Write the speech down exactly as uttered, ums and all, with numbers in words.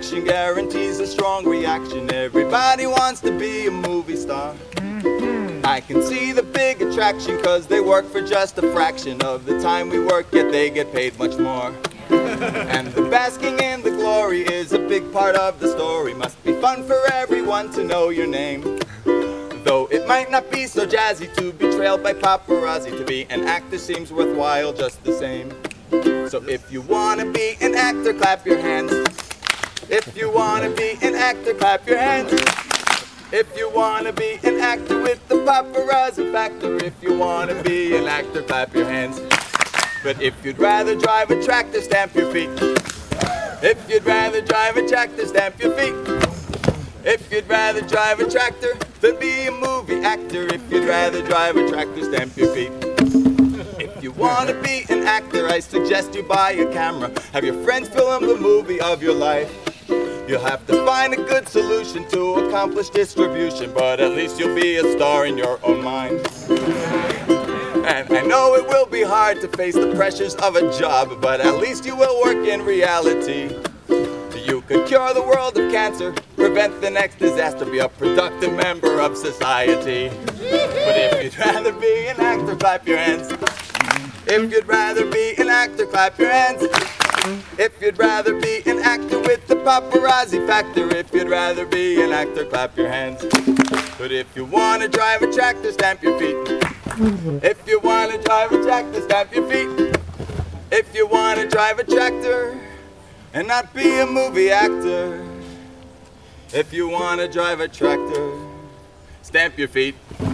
action guarantees a strong reaction. Everybody wants to be a movie star. I can see the big attraction, cause they work for just a fraction of the time we work, yet they get paid much more. And the basking in the glory is a big part of the story. Must be fun for everyone to know your name. Though it might not be so jazzy to be trailed by paparazzi, to be an actor seems worthwhile just the same. So if you wanna be an actor, clap your hands. If you wanna be an actor, clap your hands. If you wanna be an actor with the paparazzi factor, if you wanna be an actor, clap your hands. But if you'd rather drive a tractor, stamp your feet. If you'd rather drive a tractor, stamp your feet. If you'd rather drive a tractor than be a movie actor, if you'd rather drive a tractor, stamp your feet. If you want to be an actor, I suggest you buy a camera. Have your friends film the movie of your life. You'll have to find a good solution to accomplish distribution, but at least you'll be a star in your own mind. And I know it will be hard to face the pressures of a job, but at least you will work in reality. You could cure the world of cancer, prevent the next disaster, be a productive member of society. But if you'd rather be an actor, clap your hands. If you'd rather be an actor, clap your hands. If you'd rather be an actor with the paparazzi factor, if you'd rather be an actor, clap your hands. But if you want to drive a tractor, stamp your feet. If you want to drive a tractor, stamp your feet. If you want to drive a tractor and not be a movie actor, if you want to drive a tractor, stamp your feet.